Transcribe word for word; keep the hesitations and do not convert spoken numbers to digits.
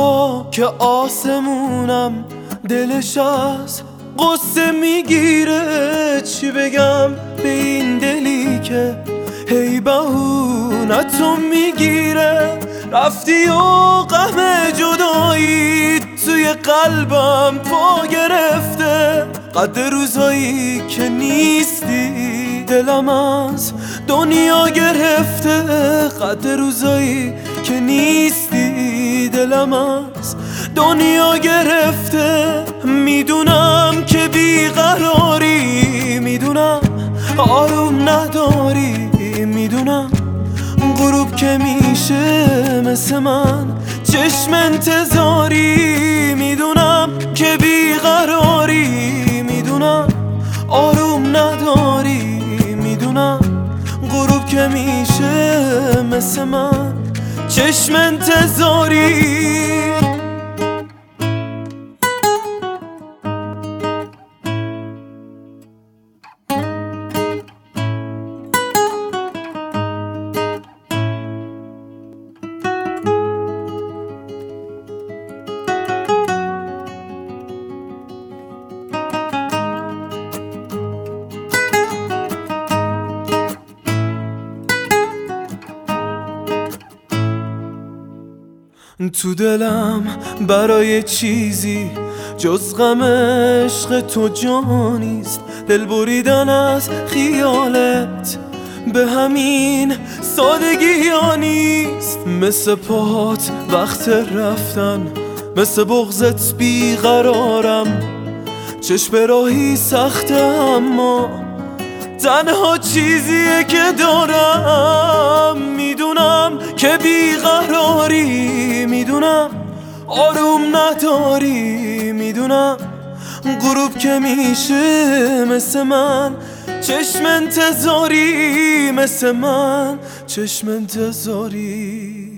شبا که آسمونم دلش از قصه میگیره. چی بگم به این دلی که هی بهونتو میگیره. رفتی و غم جدایی توی قلبم پا گرفته. قدر روزایی که نیستی دلم از دنیا گرفته. قدر روزایی که نیستی دلم از دنیا گرفته. میدونم که بیقراری، میدونم آروم نداری، میدونم غروب که میشه مثل من چشم انتظاری. میدونم که بیقراری، میدونم آروم نداری، میدونم غروب که میشه مثل من چشم انتظاری. تو دلم برای چیزی جز غم عشق تو جا نیست. دل بریدن از خیالت به همین سادگی ها نیست. مثل پاهات وقت رفتن، مثل بغضت بیقرارم. چشم راهی سخته اما تنها چیزیه که دارم. میدونم که بیقراری، میدونم آروم نداری، میدونم غروب که میشه مثل من چشم انتظاری، مثل من چشم انتظاری.